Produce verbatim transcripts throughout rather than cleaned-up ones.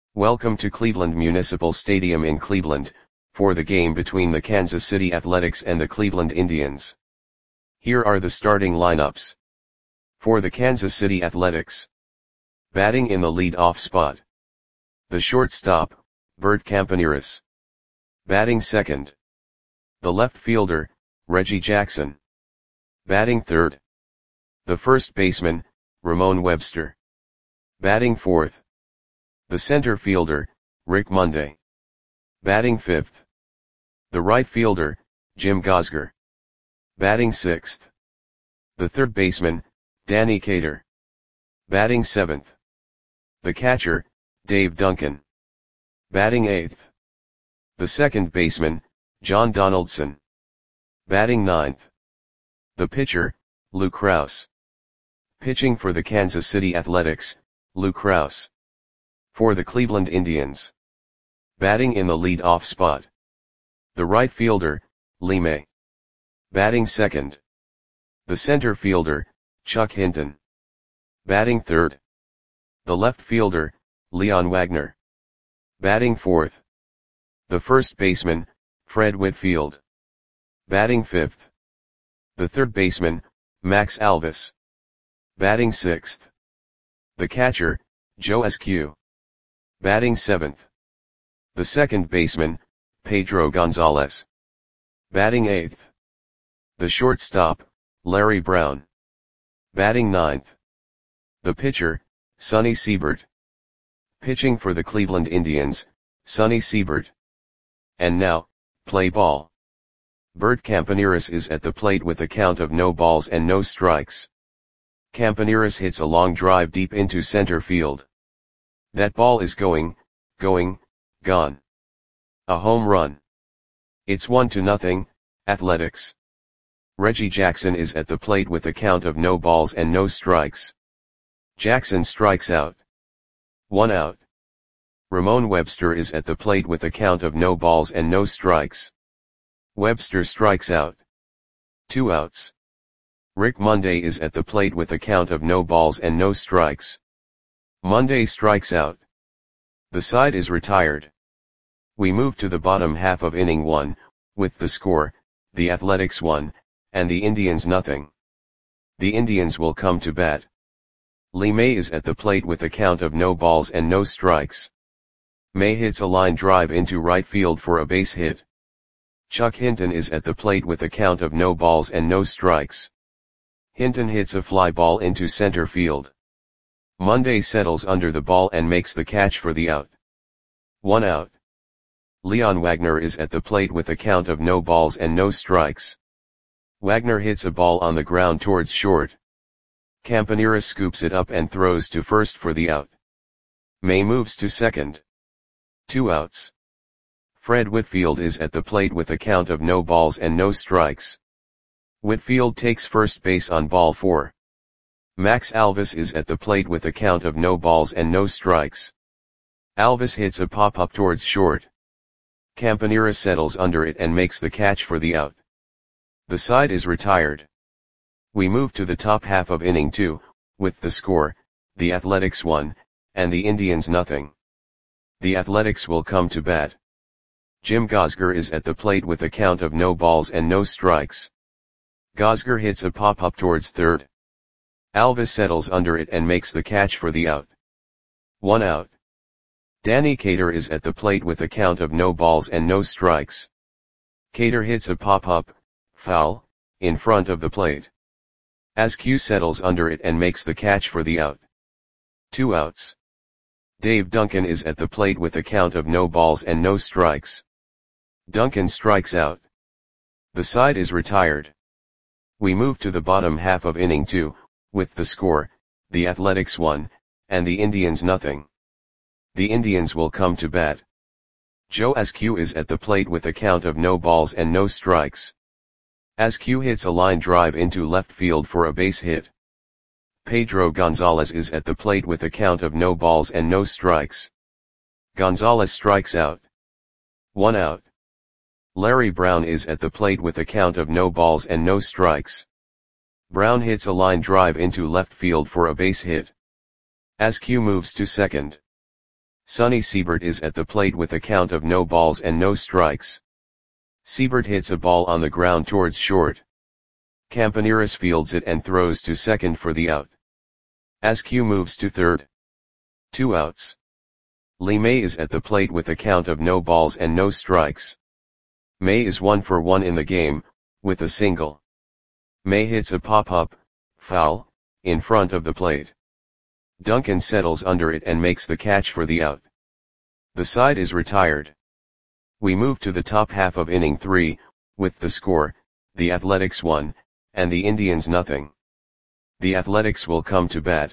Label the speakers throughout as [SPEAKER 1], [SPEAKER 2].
[SPEAKER 1] Welcome to Cleveland Municipal Stadium in Cleveland, for the game between the Kansas City Athletics and the Cleveland Indians. Here are the starting lineups. For the Kansas City Athletics. Batting in the lead-off spot. The shortstop, Bert Campaneris. Batting second. The left fielder, Reggie Jackson. Batting third. The first baseman, Ramon Webster. Batting fourth. The center fielder, Rick Monday. Batting fifth. The right fielder, Jim Gosger. Batting sixth. The third baseman, Danny Cater. Batting seventh. The catcher, Dave Duncan. Batting eighth. The second baseman, John Donaldson. Batting ninth. The pitcher, Lou Krause. Pitching for the Kansas City Athletics, Lou Krause. For the Cleveland Indians. Batting in the lead-off spot. The right fielder, Lee May. Batting second. The center fielder, Chuck Hinton. Batting third. The left fielder, Leon Wagner. Batting fourth. The first baseman, Fred Whitfield. Batting fifth. The third baseman, Max Alvis. Batting sixth. The catcher, Joe Askew. Batting seventh. The second baseman, Pedro Gonzalez. Batting eighth. The shortstop, Larry Brown. Batting ninth. The pitcher, Sonny Siebert. Pitching for the Cleveland Indians, Sonny Siebert. And now, play ball. Bert Campaneris is at the plate with a count of no balls and no strikes. Campaneris hits a long drive deep into center field. That ball is going, going, gone. A home run. It's one to nothing, Athletics. Reggie Jackson is at the plate with a count of no balls and no strikes. Jackson strikes out. One out. Ramon Webster is at the plate with a count of no balls and no strikes. Webster strikes out. Two outs. Rick Monday is at the plate with a count of no balls and no strikes. Monday strikes out. The side is retired. We move to the bottom half of inning one, with the score, the Athletics one, and the Indians nothing. The Indians will come to bat. Lee May is at the plate with a count of no balls and no strikes. May hits a line drive into right field for a base hit. Chuck Hinton is at the plate with a count of no balls and no strikes. Hinton hits a fly ball into center field. Monday settles under the ball and makes the catch for the out. One out. Leon Wagner is at the plate with a count of no balls and no strikes. Wagner hits a ball on the ground towards short. Campaneris scoops it up and throws to first for the out. May moves to second. Two outs. Fred Whitfield is at the plate with a count of no balls and no strikes. Whitfield takes first base on ball four. Max Alvis is at the plate with a count of no balls and no strikes. Alvis hits a pop-up towards short. Campaneris settles under it and makes the catch for the out. The side is retired. We move to the top half of inning two, with the score, the Athletics one, and the Indians nothing. The Athletics will come to bat. Jim Gosger is at the plate with a count of no balls and no strikes. Gosger hits a pop-up towards third. Alvis settles under it and makes the catch for the out. One out. Danny Cater is at the plate with a count of no balls and no strikes. Cater hits a pop-up, foul, in front of the plate. Askew settles under it and makes the catch for the out. Two outs. Dave Duncan is at the plate with a count of no balls and no strikes. Duncan strikes out. The side is retired. We move to the bottom half of inning two, with the score, the Athletics one, and the Indians nothing. The Indians will come to bat. Joe Askew is at the plate with a count of no balls and no strikes. Askew hits a line drive into left field for a base hit. Pedro Gonzalez is at the plate with a count of no balls and no strikes. Gonzalez strikes out. One out. Larry Brown is at the plate with a count of no balls and no strikes. Brown hits a line drive into left field for a base hit. Askew moves to second. Sonny Siebert is at the plate with a count of no balls and no strikes. Siebert hits a ball on the ground towards short. Campaneris fields it and throws to second for the out. Askew moves to third. Two outs. Lee May is at the plate with a count of no balls and no strikes. May is one for one in the game, with a single. May hits a pop-up, foul, in front of the plate. Duncan settles under it and makes the catch for the out. The side is retired. We move to the top half of inning three, with the score, the Athletics one, and the Indians nothing. The Athletics will come to bat.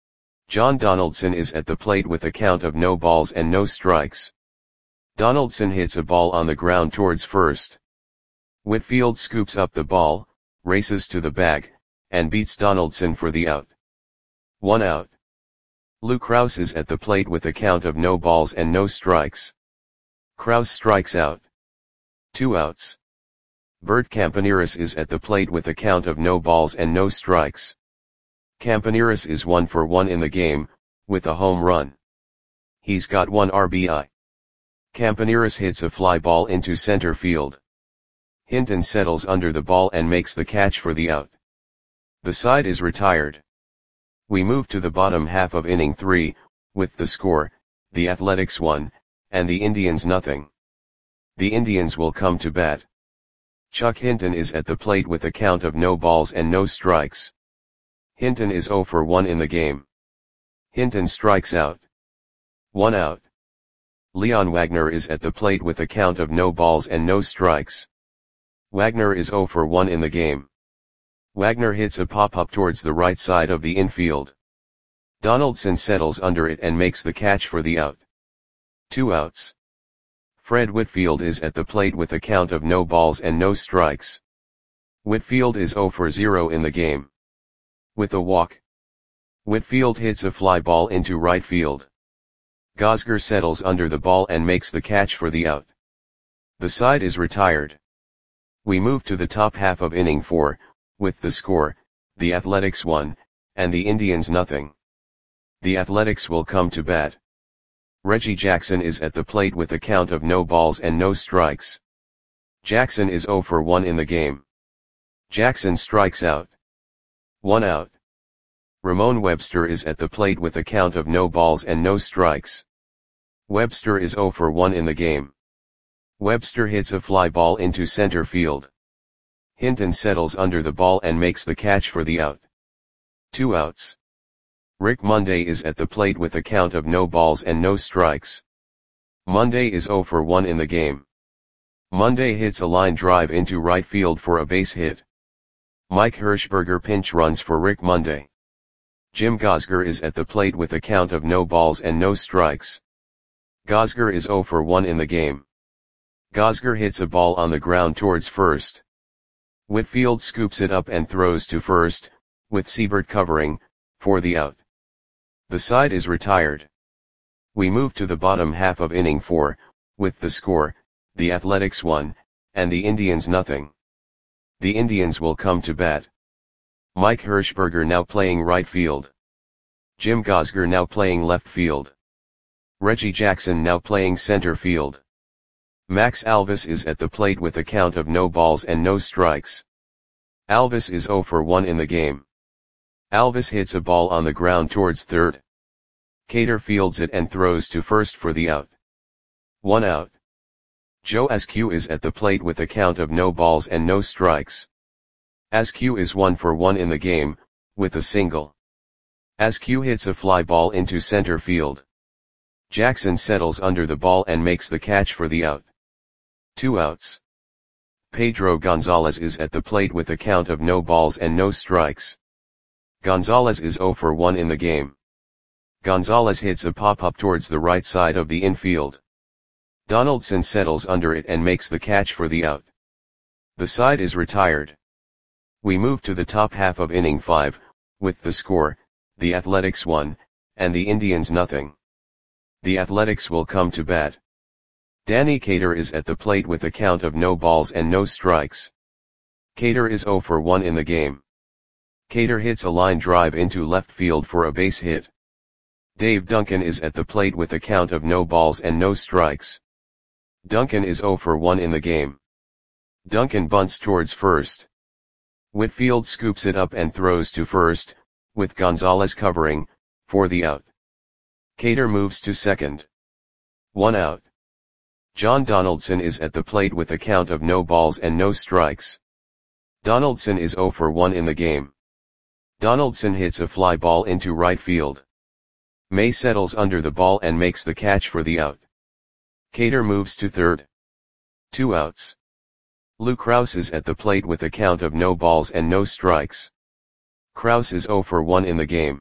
[SPEAKER 1] John Donaldson is at the plate with a count of no balls and no strikes. Donaldson hits a ball on the ground towards first. Whitfield scoops up the ball, races to the bag, and beats Donaldson for the out. One out. Lou Krause is at the plate with a count of no balls and no strikes. Krause strikes out. Two outs. Bert Campaneris is at the plate with a count of no balls and no strikes. Campaneris is one for one in the game, with a home run. He's got one R B I. Campaneris hits a fly ball into center field. Hinton settles under the ball and makes the catch for the out. The side is retired. We move to the bottom half of inning three, with the score, the Athletics one, and the Indians nothing. The Indians will come to bat. Chuck Hinton is at the plate with a count of no balls and no strikes. Hinton is zero for one in the game. Hinton strikes out. One out. Leon Wagner is at the plate with a count of no balls and no strikes. Wagner is zero for one in the game. Wagner hits a pop-up towards the right side of the infield. Donaldson settles under it and makes the catch for the out. Two outs. Fred Whitfield is at the plate with a count of no balls and no strikes. Whitfield is zero for zero in the game. With a walk. Whitfield hits a fly ball into right field. Gosger settles under the ball and makes the catch for the out. The side is retired. We move to the top half of inning four, with the score, the Athletics one, and the Indians nothing. The Athletics will come to bat. Reggie Jackson is at the plate with a count of no balls and no strikes. Jackson is zero for one in the game. Jackson strikes out. One out. Ramon Webster is at the plate with a count of no balls and no strikes. Webster is zero for one in the game. Webster hits a fly ball into center field. Hinton settles under the ball and makes the catch for the out. Two outs. Rick Monday is at the plate with a count of no balls and no strikes. Monday is zero for one in the game. Monday hits a line drive into right field for a base hit. Mike Hirschberger pinch runs for Rick Monday. Jim Gosger is at the plate with a count of no balls and no strikes. Gosger is zero for one in the game. Gosger hits a ball on the ground towards first. Whitfield scoops it up and throws to first, with Siebert covering, for the out. The side is retired. We move to the bottom half of inning four, with the score, the Athletics one, and the Indians nothing. The Indians will come to bat. Mike Hirschberger now playing right field. Jim Gosger now playing left field. Reggie Jackson now playing center field. Max Alvis is at the plate with a count of no balls and no strikes. Alvis is zero for one in the game. Alvis hits a ball on the ground towards third. Cater fields it and throws to first for the out. One out. Joe Askew is at the plate with a count of no balls and no strikes. Askew is one for one in the game, with a single. Askew hits a fly ball into center field. Jackson settles under the ball and makes the catch for the out. Two outs. Pedro Gonzalez is at the plate with a count of no balls and no strikes. Gonzalez is zero for one in the game. Gonzalez hits a pop-up towards the right side of the infield. Donaldson settles under it and makes the catch for the out. The side is retired. We move to the top half of inning five, with the score, the Athletics one, and the Indians nothing. The Athletics will come to bat. Danny Cater is at the plate with a count of no balls and no strikes. Cater is zero for one in the game. Cater hits a line drive into left field for a base hit. Dave Duncan is at the plate with a count of no balls and no strikes. Duncan is zero for one in the game. Duncan bunts towards first. Whitfield scoops it up and throws to first, with Gonzalez covering, for the out. Cater moves to second. One out. John Donaldson is at the plate with a count of no balls and no strikes. Donaldson is zero for one in the game. Donaldson hits a fly ball into right field. May settles under the ball and makes the catch for the out. Cater moves to third. Two outs. Lou Krause is at the plate with a count of no balls and no strikes. Krause is zero for one in the game.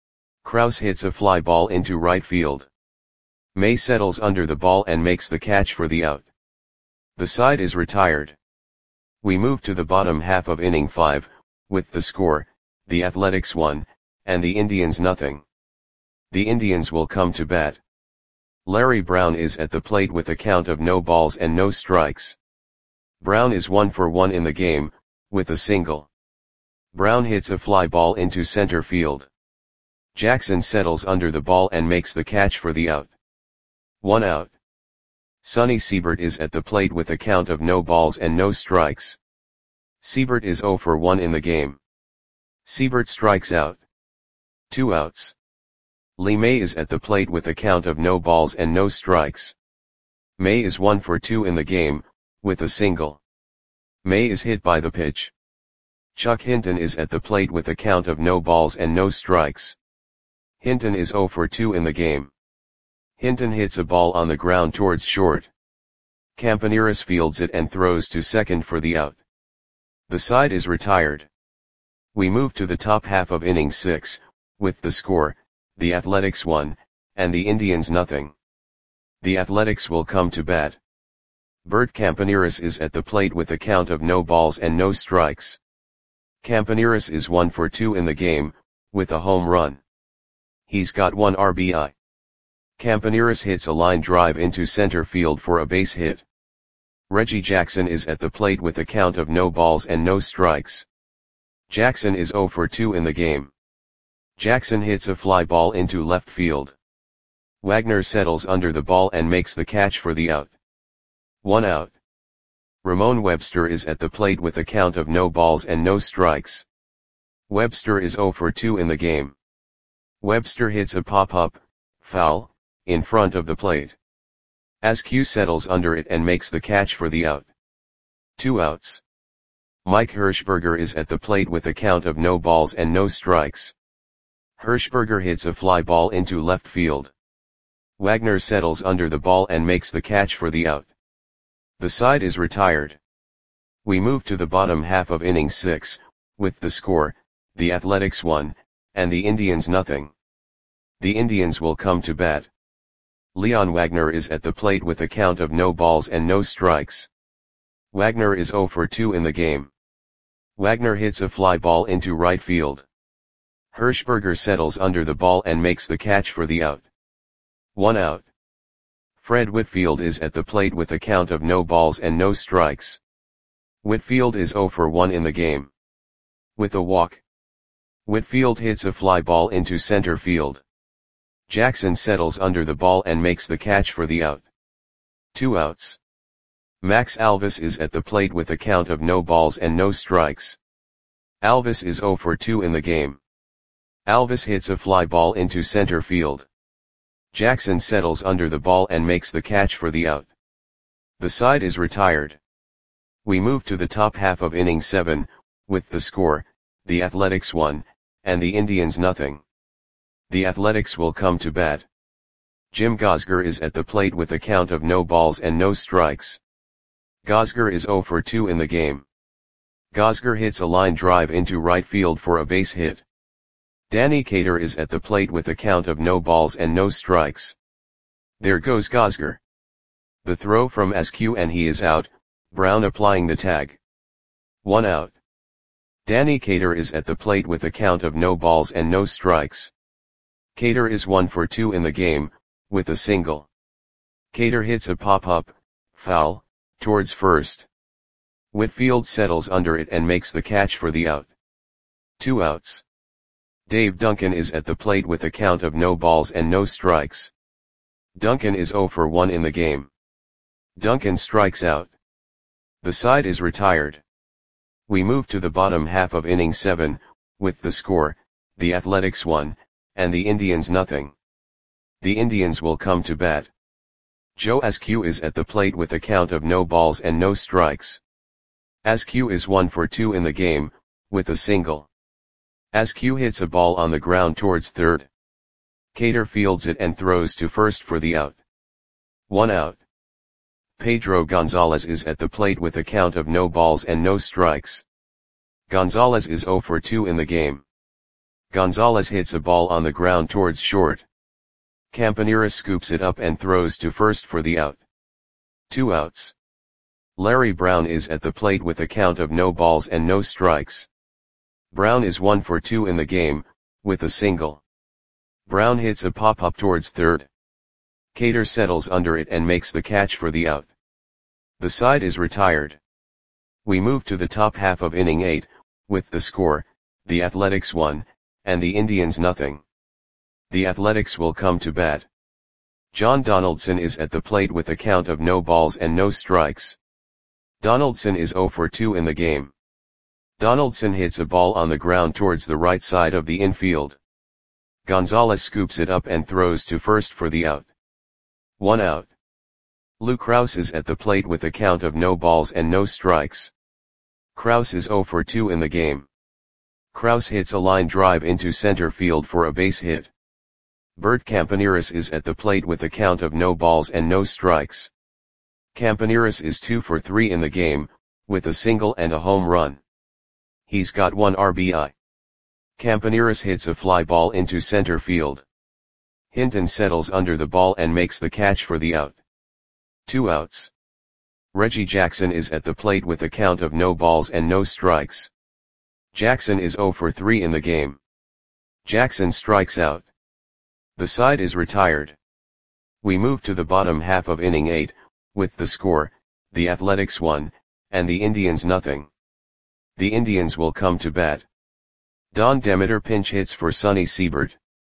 [SPEAKER 1] Krause hits a fly ball into right field. May settles under the ball and makes the catch for the out. The side is retired. We move to the bottom half of inning five, with the score, the Athletics one, and the Indians nothing. The Indians will come to bat. Larry Brown is at the plate with a count of no balls and no strikes. Brown is one for one in the game, with a single. Brown hits a fly ball into center field. Jackson settles under the ball and makes the catch for the out. One out. Sonny Siebert is at the plate with a count of no balls and no strikes. Siebert is zero for one in the game. Siebert strikes out. Two outs. Lee May is at the plate with a count of no balls and no strikes. May is one for two in the game, with a single. May is hit by the pitch. Chuck Hinton is at the plate with a count of no balls and no strikes. Hinton is zero for two in the game. Hinton hits a ball on the ground towards short. Campaneris fields it and throws to second for the out. The side is retired. We move to the top half of inning six, with the score, the Athletics one, and the Indians nothing. The Athletics will come to bat. Bert Campaneris is at the plate with a count of no balls and no strikes. Campaneris is one for two in the game, with a home run. He's got one R B I. Campaneris hits a line drive into center field for a base hit. Reggie Jackson is at the plate with a count of no balls and no strikes. Jackson is zero for two in the game. Jackson hits a fly ball into left field. Wagner settles under the ball and makes the catch for the out. One out. Ramon Webster is at the plate with a count of no balls and no strikes. Webster is zero for two in the game. Webster hits a pop-up, foul, in front of the plate. Askew settles under it and makes the catch for the out. Two outs. Mike Hirschberger is at the plate with a count of no balls and no strikes. Hirschberger hits a fly ball into left field. Wagner settles under the ball and makes the catch for the out. The side is retired. We move to the bottom half of inning six, with the score, the Athletics one, and the Indians nothing. The Indians will come to bat. Leon Wagner is at the plate with a count of no balls and no strikes. Wagner is zero for two in the game. Wagner hits a fly ball into right field. Hirschberger settles under the ball and makes the catch for the out. One out. Fred Whitfield is at the plate with a count of no balls and no strikes. Whitfield is zero for one in the game. With a walk. Whitfield hits a fly ball into center field. Jackson settles under the ball and makes the catch for the out. Two outs. Max Alvis is at the plate with a count of no balls and no strikes. Alvis is zero for two in the game. Alvis hits a fly ball into center field. Jackson settles under the ball and makes the catch for the out. The side is retired. We move to the top half of inning seven, with the score, the Athletics one, and the Indians nothing. The Athletics will come to bat. Jim Gosger is at the plate with a count of no balls and no strikes. Gosger is zero for two in the game. Gosger hits a line drive into right field for a base hit. Danny Cater is at the plate with a count of no balls and no strikes. There goes Gosger. The throw from Askew and he is out, Brown applying the tag. One out. Danny Cater is at the plate with a count of no balls and no strikes. Cater is one for two in the game, with a single. Cater hits a pop-up, foul, towards first. Whitfield settles under it and makes the catch for the out. Two outs. Dave Duncan is at the plate with a count of no balls and no strikes. Duncan is zero for one in the game. Duncan strikes out. The side is retired. We move to the bottom half of inning seven, with the score, the Athletics one, and the Indians nothing. The Indians will come to bat. Joe Askew is at the plate with a count of no balls and no strikes. Askew is one for two in the game, with a single. Askew hits a ball on the ground towards third. Cater fields it and throws to first for the out. One out. Pedro Gonzalez is at the plate with a count of no balls and no strikes. Gonzalez is zero for two in the game. Gonzalez hits a ball on the ground towards short. Campanera scoops it up and throws to first for the out. Two outs. Larry Brown is at the plate with a count of no balls and no strikes. Brown is one for two in the game, with a single. Brown hits a pop-up towards third. Cater settles under it and makes the catch for the out. The side is retired. We move to the top half of inning eight, with the score, the Athletics one, and the Indians nothing. The Athletics will come to bat. John Donaldson is at the plate with a count of no balls and no strikes. Donaldson is zero for two in the game. Donaldson hits a ball on the ground towards the right side of the infield. Gonzalez scoops it up and throws to first for the out. One out. Lou Krause is at the plate with a count of no balls and no strikes. Krause is zero for two in the game. Krause hits a line drive into center field for a base hit. Bert Campaneris is at the plate with a count of no balls and no strikes. Campaneris is two for three in the game, with a single and a home run. He's got one R B I. Campaneris hits a fly ball into center field. Hinton settles under the ball and makes the catch for the out. Two outs. Reggie Jackson is at the plate with a count of no balls and no strikes. Jackson is zero for three in the game. Jackson strikes out. The side is retired. We move to the bottom half of inning eight, with the score, the Athletics one, and the Indians nothing. The Indians will come to bat. Don Demeter pinch hits for Sonny Siebert.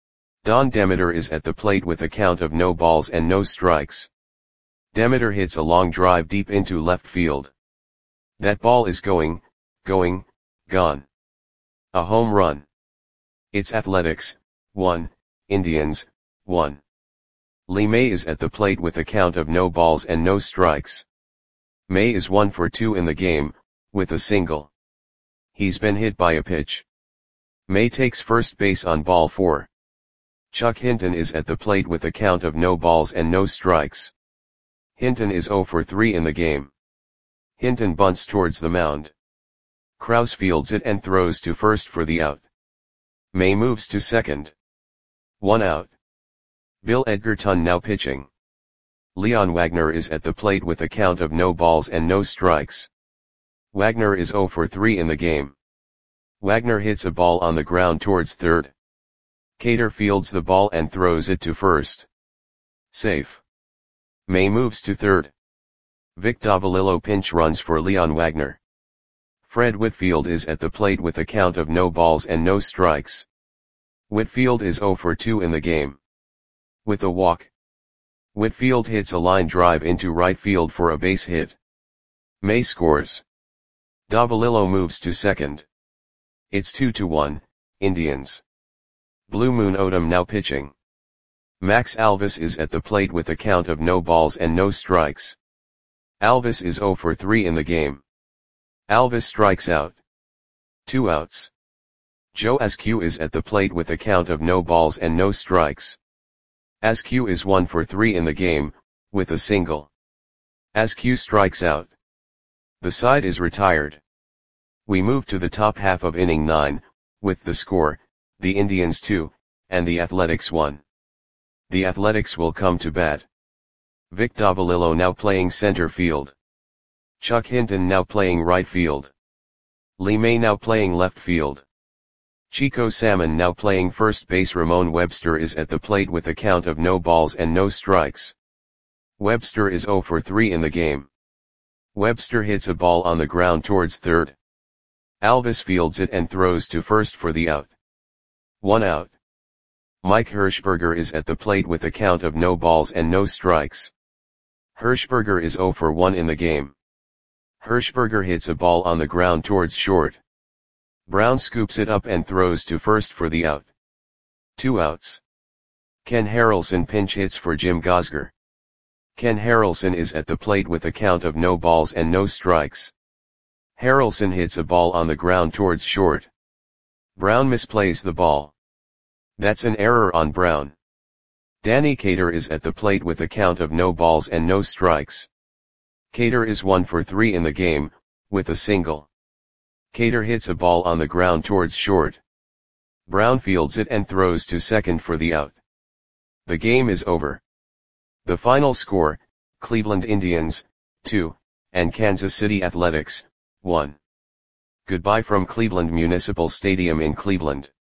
[SPEAKER 1] Don Demeter is at the plate with a count of no balls and no strikes. Demeter hits a long drive deep into left field. That ball is going, going, gone. A home run. It's Athletics, one, Indians, one. Lee May is at the plate with a count of no balls and no strikes. May is one for two in the game, with a single. He's been hit by a pitch. May takes first base on ball four. Chuck Hinton is at the plate with a count of no balls and no strikes. Hinton is zero for three in the game. Hinton bunts towards the mound. Krause fields it and throws to first for the out. May moves to second. One out. Bill Edgerton now pitching. Leon Wagner is at the plate with a count of no balls and no strikes. Wagner is zero for three in the game. Wagner hits a ball on the ground towards third. Cater fields the ball and throws it to first. Safe. May moves to third. Vic Davalillo pinch runs for Leon Wagner. Fred Whitfield is at the plate with a count of no balls and no strikes. Whitfield is zero for two in the game. With a walk. Whitfield hits a line drive into right field for a base hit. May scores. Davalillo moves to second. It's two to one, Indians. Blue Moon Odom now pitching. Max Alvis is at the plate with a count of no balls and no strikes. Alvis is zero for three in the game. Alvis strikes out. Two outs. Joe Askew is at the plate with a count of no balls and no strikes. Askew is one for three in the game, with a single. Askew strikes out. The side is retired. We move to the top half of inning nine, with the score, the Indians two, and the Athletics one. The Athletics will come to bat. Vic Davalillo now playing center field. Chuck Hinton now playing right field. Lee May now playing left field. Chico Salmon now playing first base. Ramon Webster is at the plate with a count of no balls and no strikes. Webster is zero for three in the game. Webster hits a ball on the ground towards third. Alvis fields it and throws to first for the out. One out. Mike Hirschberger is at the plate with a count of no balls and no strikes. Hirschberger is zero for one in the game. Hirschberger hits a ball on the ground towards short. Brown scoops it up and throws to first for the out. Two outs. Ken Harrelson pinch hits for Jim Gosger. Ken Harrelson is at the plate with a count of no balls and no strikes. Harrelson hits a ball on the ground towards short. Brown misplays the ball. That's an error on Brown. Danny Cater is at the plate with a count of no balls and no strikes. Cater is one for three in the game, with a single. Cater hits a ball on the ground towards short. Brown fields it and throws to second for the out. The game is over. The final score, Cleveland Indians, two, and Kansas City Athletics, one. Goodbye from Cleveland Municipal Stadium in Cleveland.